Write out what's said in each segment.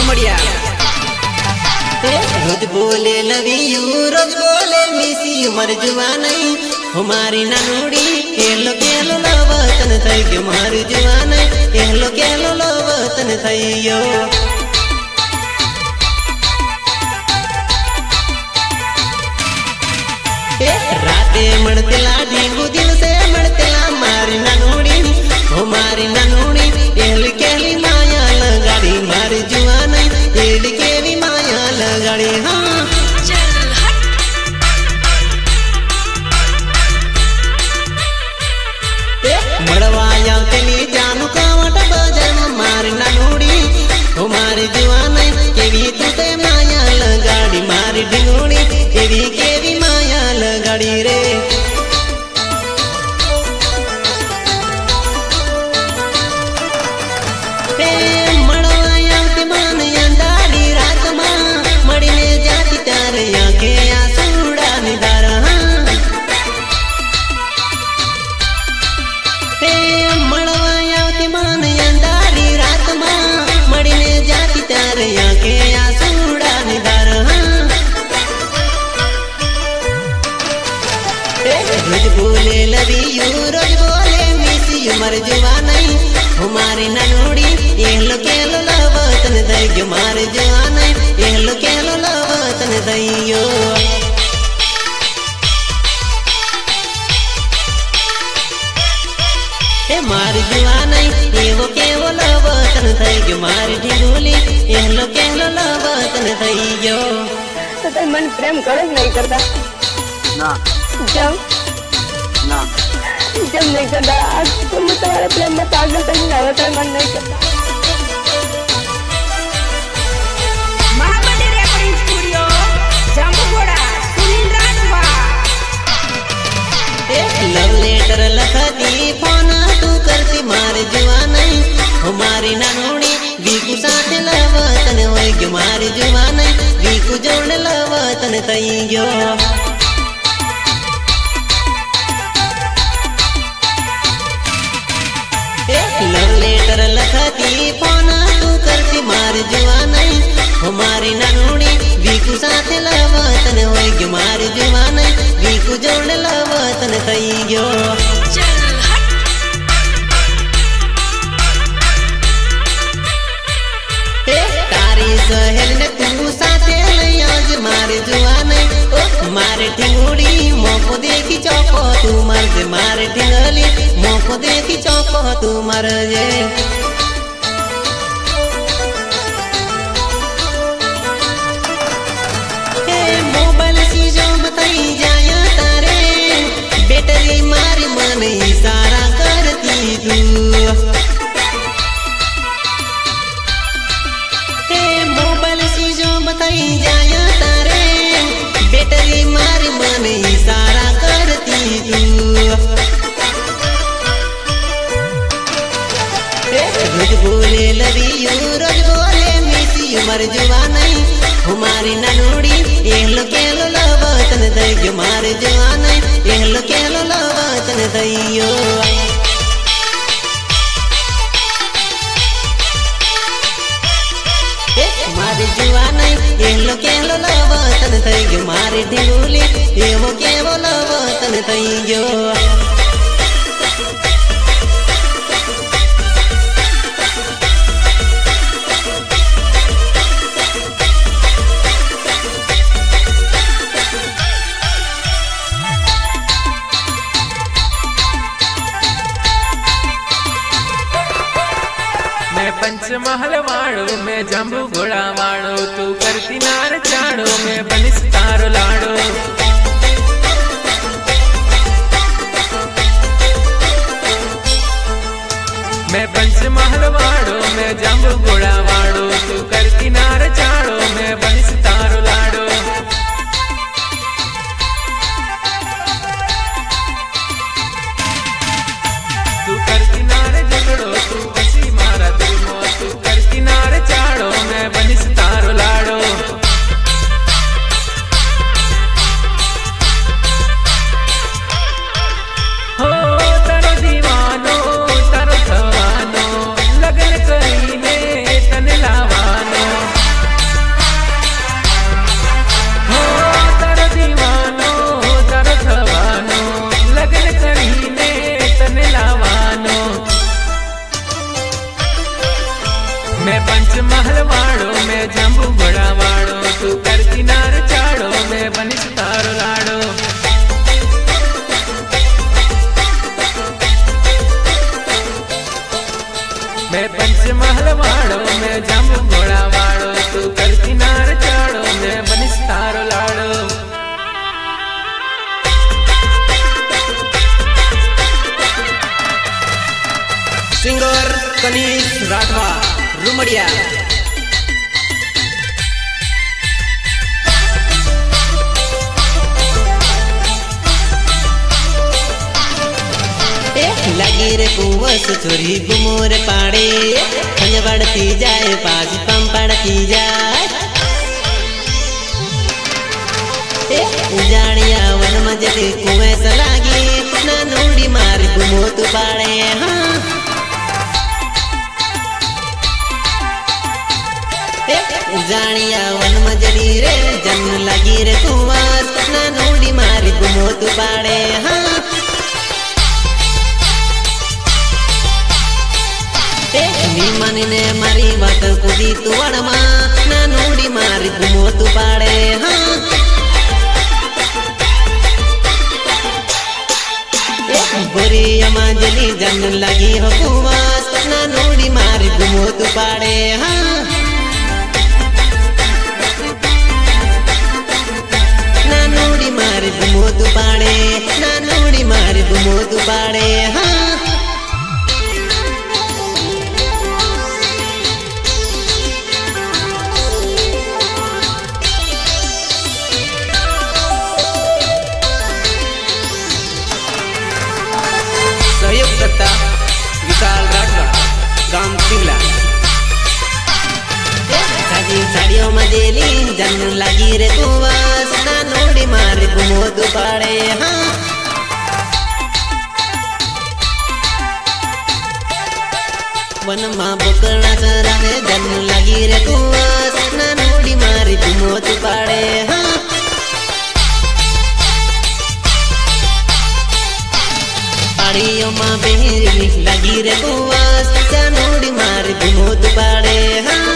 बढ़िया रोज बोले लवी यू रोज बोले मिसी मर जुआ नहीं हमारी ननुड़ी केलो केलो लवतन थई के मार जुआ नहीं केलो केलो लवतन थई यो राते मड़तेला ढींगू दिल से मड़तेला मारी ननुड़ी हमारी ननुड़ी केली केली माया लगाड़ी मारी जुआ नहीं केली केली माया लगाड़ी हाँ मड़वाया तेली जानू कावट बजन मारी ननुड़ी हमारी जुआ नहीं केवी तुते माया लगाड़ी मारी ढिंगुड़ी केवी केवी माया लगाड़ी रे रोज बोले लवी यू रोज बोले मिस यू मर जुआ नहीं हमारी ननुड़ी एहलो केलो लवतन दई मार जुआ नहीं एहलो केलो लवतन दईयो मार जुआ नहीं एवो केवो लवतन दई मार ढिंगुली एहलो केलो लवतन दईयो तो तुम मन प्रेम करो नहीं करता ना ना जब नहीं करता आज तुम तुम्हारे प्रेम में पागल तक नहीं होता मन नहीं करता Mahamandi recording studio Jambughoda Sunil Rajwa love letter लखती फोन तू करती मार जुआ नहीं हमारी ननुड़ी बीकू साथ लवतन होय मार जुआ नहीं बीकू जोड़ लवतन तईयो लव लेटर लखती फोन तू करती मार जुआ नहीं हमारी ननुड़ी बीकू साथ लवतन होय मार जुआ नहीं बीकू जोड़ लवतन तईयो तारी सहेल ने तू साथे लई आज मार जुआ नहीं ओ मारे ढिंगुड़ी मोको देखी चौको तू मर जे मारे ढिंगली मोको देखी चौको तू मर जे मोबाइल सीजो बताई जाया तारे बैटरी मारी मन इशारा करती तू मोबाइल सीजो बताई जाया तारे बैटरी मारी मन इशारा करती तू रोज बोले लवी यू रोज बोले मिस यू मर जुआ नहीं हमारी ननुड़ी एहलो केलो लवतन दई मार जुआ नहीं एहलो केलो लवतन दईयो मारी जुआ नहीं एहलो केलो लवतन दई मारी ढिंगुली एवो केवो लवतन दईयो पंचमहल वाड़ो में जंबू घोड़ा वाड़ो तू करती नार चाड़ो में बनिस तारो लाड़ो मैं पंचमहल वाड़ो में जंबू घोड़ा वाड़ो तू करती नार चाड़ो में बनिस तारो लाड़ो तू करती नार झगड़ो तू बसी मारा दिल मो तू करती नार चाड़ो मैं बनिस तारो लाड़ो हो तारो दीवानो तारो थवानो लगन करी में तन लावानो मैं जांबू घोड़ा वाड़ो तू कर किनार चाड़ो मैं बनिस तारो लाड़ो। मैं पंचमहल वाड़ो मैं जांबू घोड़ा वाड़ो तू कर किनार चाड़ो मैं बनिस तारो लाड़ो। सिंगर कनीश राठवा रुमड़िया। लगी रे कुवस छोरी गुमोर पाड़े खंज बढ़ती जाए पास पम पड़ती जाए। उजाड़िया वन मजली कुवैस लागी ना नूड़ी मार गुमो तू पाड़े। हाँ उजाड़िया वन मजली रे जन लगी रे कुवस ना नूड़ी मार गुमो तू पाड़े। हाँ मन ने मारी बात कुदी तू अड़मा ना नूड़ी मारी गुमो तू पाड़े। हाँ बुरी अमाजली जन लगी हो कुवास ना नूड़ी मारी गुमो तू पाड़े। हाँ ना नूड़ी मारी गुमो तू पाड़े ना नूड़ी मारी गुमो तू पाड़े। हाँ विशाल राठवा गांव सिंगला। साजी साड़ियों मजेली जन लगी रे कुवास ना नूड़ी मार गुमो तू पाड़े। हाँ वन माँ बुकड़ा चरावे जन लगी रे कुवास ना नूड़ी मार गुमो तू पाड़े। हाँ पाड़ियों माँ बेहरी लगी रे कुवास नूड़ी मार गुमो तू पाड़े। हाँ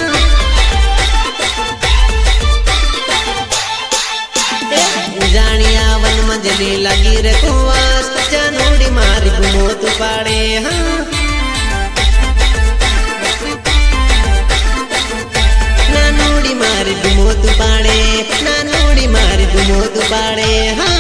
जानिया वन मजली लगी रे कुवास नूड़ी मार गुमो तू पाड़े। हाँ ना नूड़ी मार गुमो तू पाड़े ना नूड़ी मार गुमो तू पाड़े। हाँ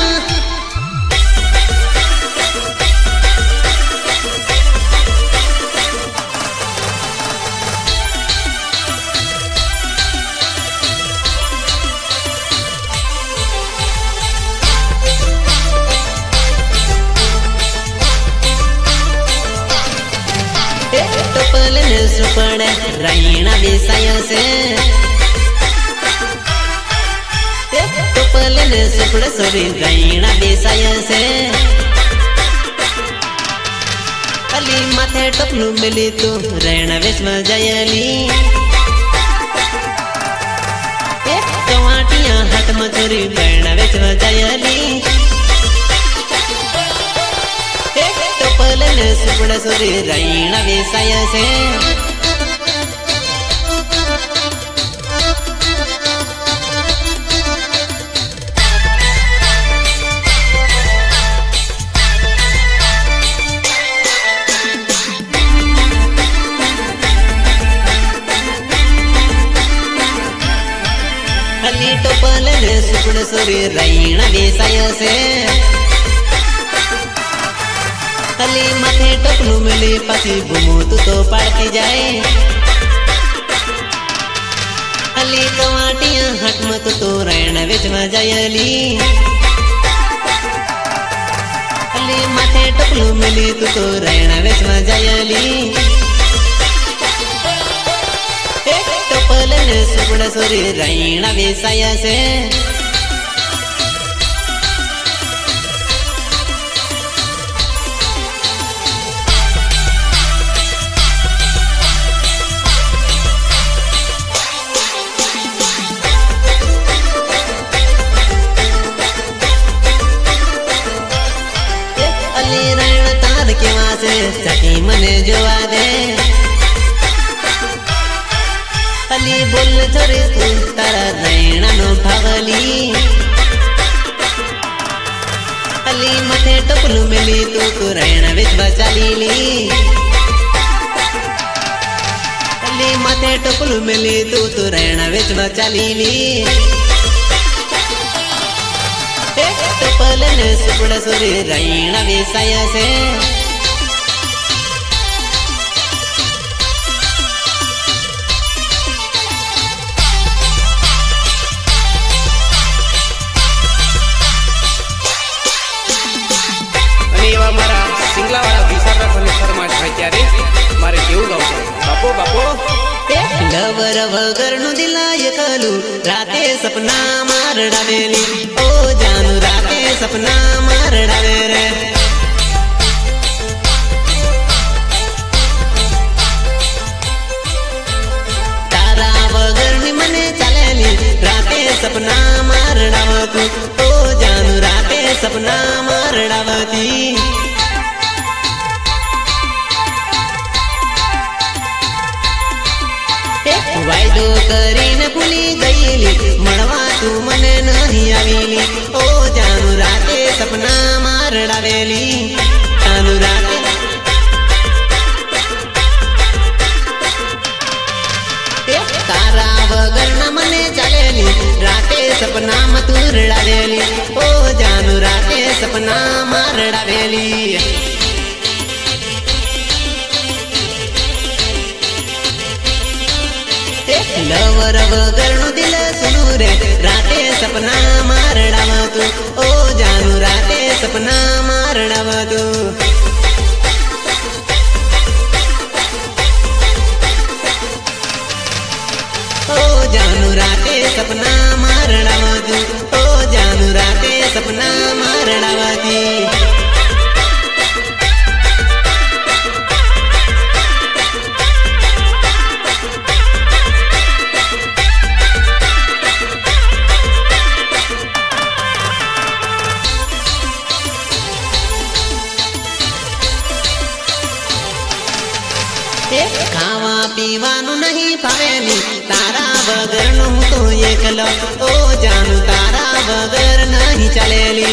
सुपड़ रायणा बेसायो से टोपलन सुपड़ सोरी रायणा बेसायो से। अली माथे टोपलू मिली तू रायणा वेश में जयली। कवाटिया हट मचोरी रायणा वेश में जयली। टोपलन सुपड़ सोरी रायणा बेसायो से। टोपलन सुपड़ सोरी रायणा बेसायो से। अली माथे टोपलू मिली पासी गुमो तू तो पड़ती जाए। अली कवाटिया हट मत तो रायणा वेच में जायली। अली माथे टोपलू मिली तू तो रायणा वेच में जायली। टोपलन सुपड़ सोरी रायणा बेसायो से। अली बोल छोरे तू तारा नैणा नो भावली अली मथे टोपलू मिली तू रैणा विच बचालीली अली मथे टोपलू मिली तू रैणा विच बचालीली टोपल ने सुपड़ सुरी रैणा विसाय से लवर वगर नु दिलाय कलू राते सपना मार डावेली ओ जानू राते सपना मार डावे रे तारा वगर नी मने चालेली राते सपना मार डावतू ओ जानू राते सपना मार डावती वायदो करीने भूली गईली मणवा तू मने नहीं आवीली ओ जानू राते सपना मार डावेली जानू राते तारा वगर न मने चालेली राते सपना मतूर डावेली ओ जानू राते सपना मार डावेली लवर वगर नु दिल सुनू रे राते सपना मार डावतू ओ जानू राते सपना मार डावतू ओ जानू राते सपना मार डावतू ओ जानू राते सपना मार डावती खावा पीवानु नहीं फावेली तारा वगर नु तो एकलो ओ जानू तारा वगर नहीं चलेली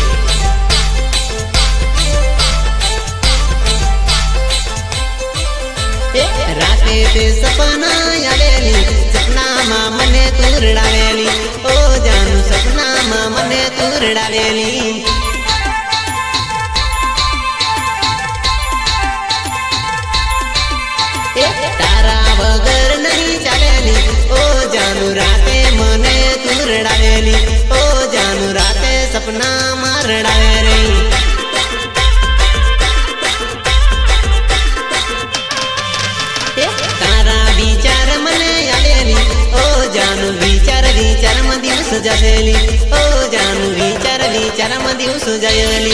राते ते सपना आवेली सपना मा मने तूर डावेली ओ जानू सपना मा मने तूर डावेली तारा वगर नहीं चलेली ओ जानू राते मने तूर डावेली ओ जानू राते सपना मार डावे रे तारा विचार मने आवेली ओ जानू विचार विचार म दिवस जावेली ओ जानू विचार विचार म दिवस जायली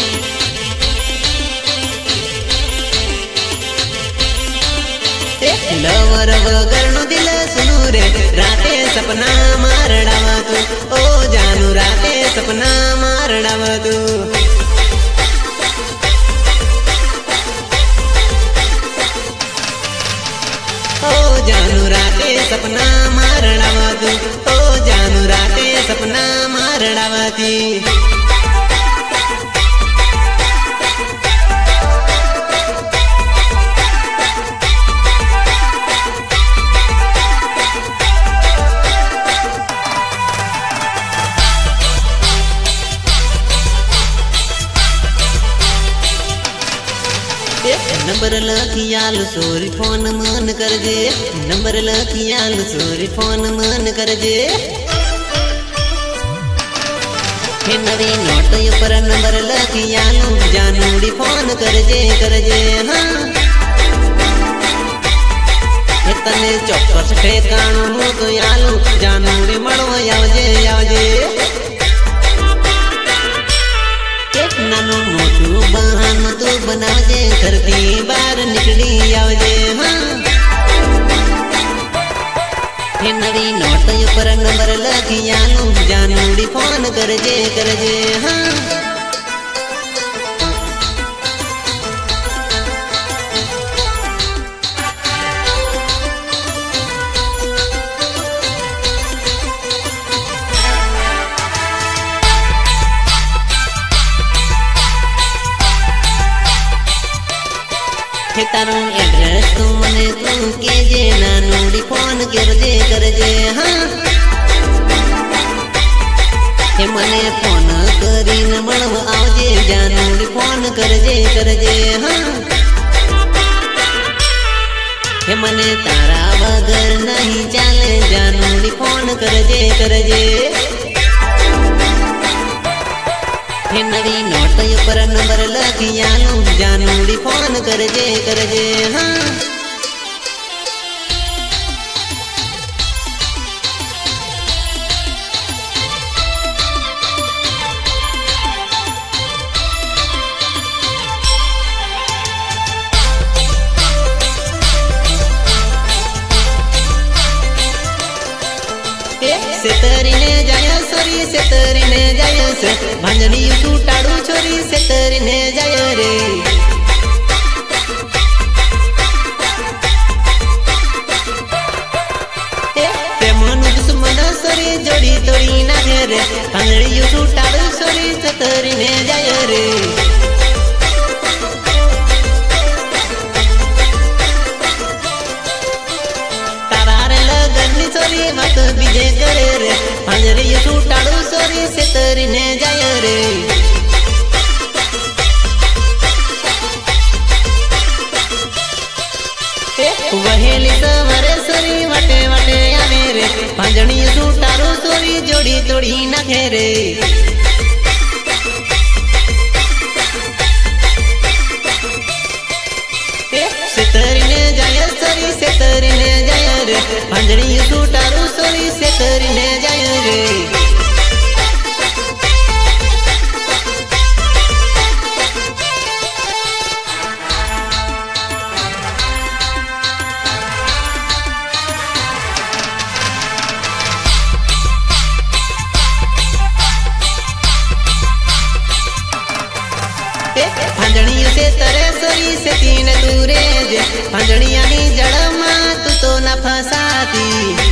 लवर वगर नु दिल सुनू रे राते सपना मार डावतू ओ जानू राते सपना मार डावतू ओ जानू राते सपना मार डावतू ओ जानू राते सपना मार डावती नंबर लखियाल सोरी फोन मन करजे नंबर लखियाल सोरी फोन मन करजे हे नवी नोट पर नंबर लखियाल जानूड़ी फोन करजे करजे हाँ तने चौकस ठेकाणो हूँ तो आलू जानूड़ी मळवा आवजे आवजे नानो मोटू बहान तू बनावजे घरती बार निकली आवजे हाँ हे नवी नोट पर नंबर लखियालू जानूड़ी फोन करजे करजे हाँ हे तारू एड्रेस तू मने तू के जे नानूडी फोन करजे हाँ हे मने फोन करीने मळवा आवजे जानूडी फोन करजे हाँ हे मने तारा वगर नहीं चाले जानूडी फोन करजे हे नवी नोट पर नंबर लखी आलू जानूडी फोन करजे हाँ सेतरीने जाय सोरी सेतरीने जाय से भांजनी सुटाडू छोरी सेतरीने जाय रे ते मनु दुश्मन सोरी जोड़ी तोड़ी ना घेरे भांजनी सुटाडू छोरी सेतरीने जाय रे सोरी मत बीजे करे रे भांजरी सुटाडू सोरी सेतरीने जाय रे वहेली सवरे सोरी वटे वटे आवे रे भांजनी सुटाडू सोरी जोड़ी तोड़ी ना घेरे सेतरीने जाय सोरी सेतरीने जाय रे भांजनी सुटाडू सोरी सेतरीने जाय रे भांजनी से तरे सोरी से तीन दूरे जे भांजनियानी जड़ मां तू तो न फसाती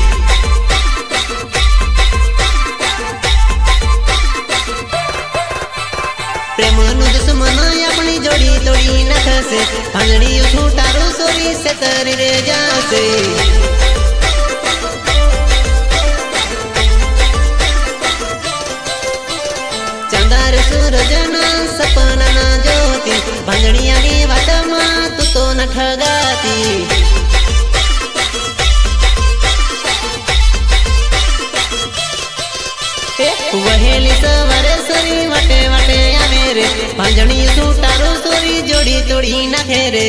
प्रेम नु दुश्मन अपनी जोड़ी तोड़ी न खसे भांजनी सुटारू सोरी से तरे रे जासे चंदार सूरजना सपना ना ज्योति भांजनियानी वात मां तू तो न ठगाती वहेली सवरे सोरी वटे वटे आवे रे भांजनी सुटारू सोरी जोड़ी तोड़ी ना घेरे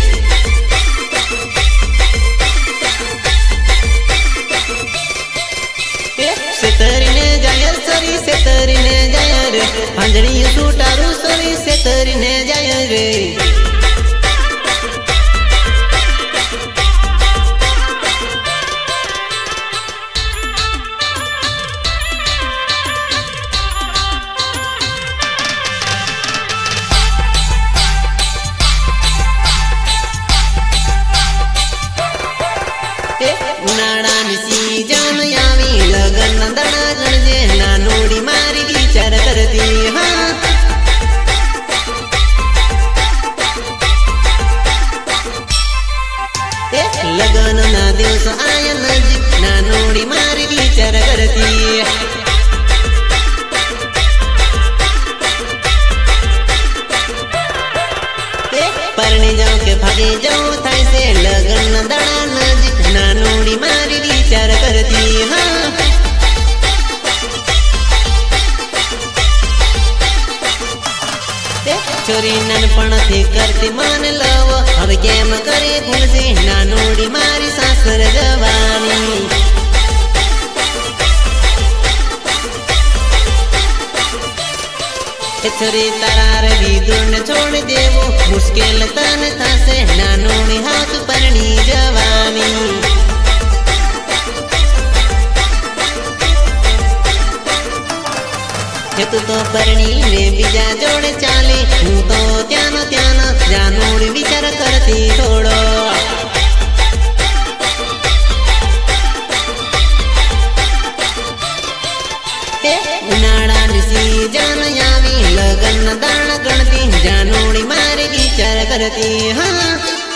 सेतरीने जाय सोरी सेतरीने जाय रे भांजनी सुटारू सोरी सेतरीने जाय रे उनाळानी सीजन यावी लगन दणा गणजे नानूडी मारी विचार करती हाँ लगन ना दिवस आय नजीक नानूडी मारी विचार करती परणी जाओ के भागे जाओ थाई से लगन दणा नजीक नानूडी मारी विचार करती हाँ छोरी ननपण थी करती मान लव अब केम करे भूलसी नानूडी मारी सासर जवानी छोरी तरार भी दूर छोड़ देवो मुश्किल तन था से नानूडी हाथ परणी जवानी तू तो परणी में बीजा जोड़े चाले हूँ तो त्यानो त्यानो जानूडी विचार करती थोड़ो उनाळानी सीजन यावी लगन दाण गणती जानूडी मारी विचार करती हाँ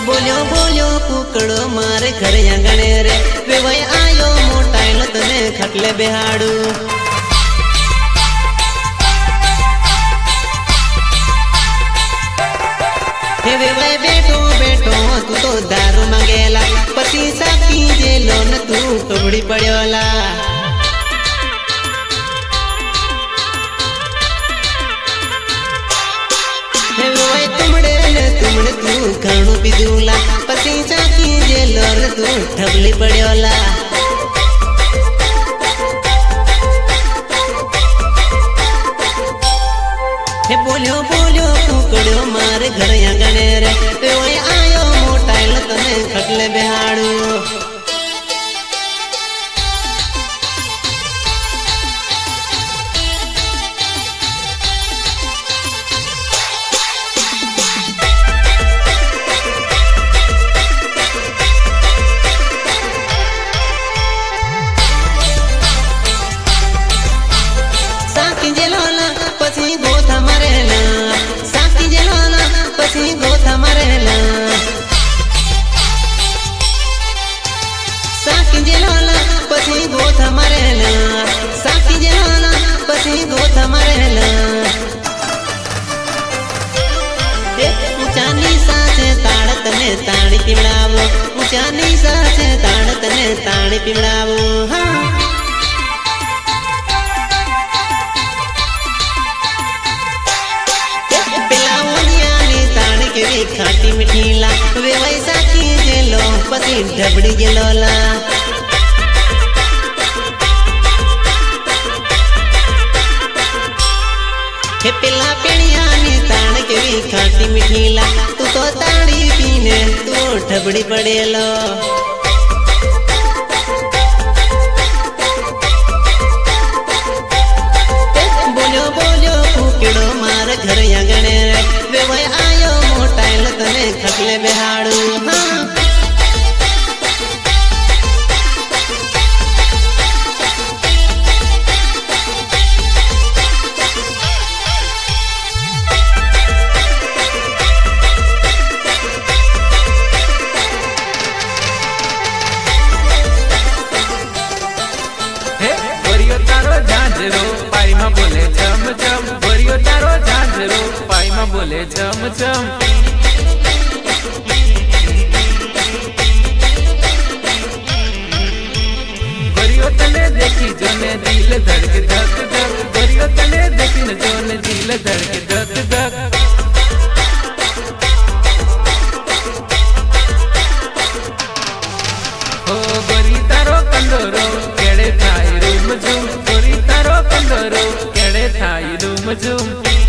बोल्यो बोल्यो कुकड़ो मारे घर आंगणे रे वेवाय आयो मोटाइल तने खटले बेहाड़ू हे वेवाय बेटो बेटो तू तो दारू मांगेला पति साकी जेलो न तू कबड़ी पड़्योला हे वेवाय तुमड़े तू खाणू पीधूला पति साकी जेलो न तू ठबली पड़्योला हे बोल्यो बोल्यो कुकड़ो मारे घर आंगणे रे वेवाय आयो मोटाइल तने खटले बेहाड़ू साकी जेलोला पसी गोथा मरेला साकी जेलोला पसी गोथा मरेला साकी जेलोला पसी गोथा मरेला साकी जेलोला पसी गोथा मरेला ऊंचा नीसा से ताड़ तने ताड़ी पिवड़ावो ऊंचा नीसा से ताड़ तने ताड़ी पिवड़ावो हाँ खाटी मिठीला वे वैसा की जेलो पति ढबड़ी जेलोला हे पिला पेड़िया ने ताड़ के भी खाटी मिठीला तू तो ताड़ी पीने तू ढबड़ी पड़ेलो बोलो बोलो कुकड़ो मार घर आंगणे रे वेवाय आयो मोटाइल तने खटले बेहाड़ू हाँ हे वरियो तारो झांझरो पाई में बोले झम झम वरियो तारो झांझरो पाई में बोले झम झम वरियो तने देखी जोने दिल धड़क धक धक वरियो तने देखी न जोने दिल धड़क धक धक ओ गोरी तारो कंदोरो केड़े थाई रूम झूम गोरी तारो कंदोरो केड़े थाई रूम झूम